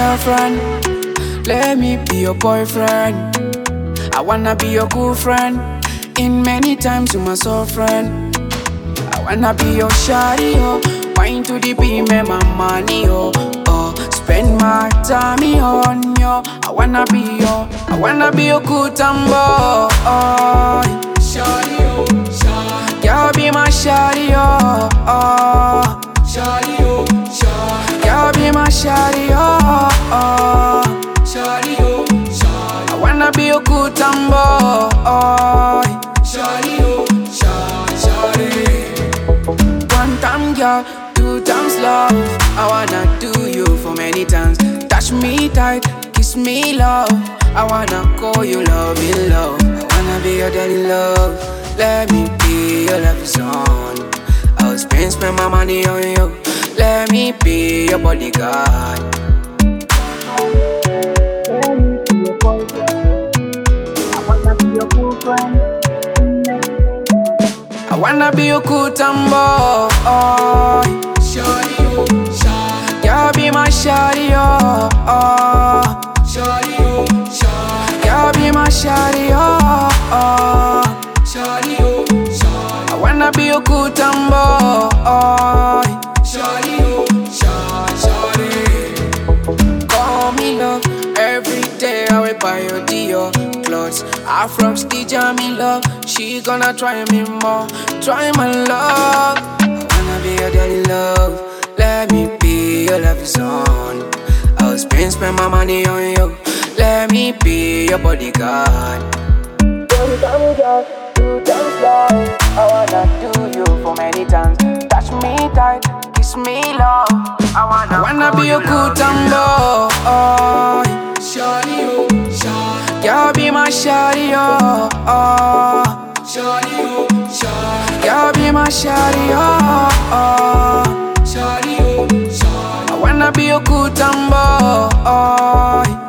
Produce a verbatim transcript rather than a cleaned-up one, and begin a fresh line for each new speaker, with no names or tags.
girlfriend. Let me be your boyfriend. I wanna be your cool friend. In many times you my soul friend. I wanna be your shawty, oh. Wine to the beam, and my money, oh. Oh, spend my time on you. I wanna be your, I wanna be your cool tambo, oh. Shawty, oh, shawty. Girl, be my shawty, oh, oh. Shawty, oh, shawty. Girl, be my shawty, oh, oh. Shawty, oh, shawty. I wanna be your cool tambo, oh. Shawty, oh, shawty, shawty. One time, girl, two times love. I wanna do you for many times. Touch me tight, kiss me love. I wanna call you love in love. I wanna be your daddy love. Let me be your love song. I'll spend, spend my money on you. Let me be your bodyguard. Let me be your boyfriend. I wanna be your cool friend. I wanna be your cool tambo, oh. Shawty, oh, shawty. Girl, be my shawty, oh, oh. Shawty, oh, shawty. Girl, be my shawty, oh, oh. Shawty, oh, shawty. I wanna be your cool tambo, oh. Shawty, oh, shawty, shawty. Call me love, every day I will buy your Dior clothes. I'm from Stija, me love. She gonna try me more, try my love. I wanna be your daddy love. Let me be your love song. I'll spend, spend my money on you. Let me be your bodyguard. One time, girl, two times love. I wanna do you for many times. Touch me tight, kiss me love. I wanna, I wanna be your cool tambo, oh. Shawty, oh, shawty. Girl, be my shawty, oh, oh. Shawty, oh, shawty. Girl, be my shawty, oh, oh. Shawty, oh, shawty. I wanna be your cool tambo, oh.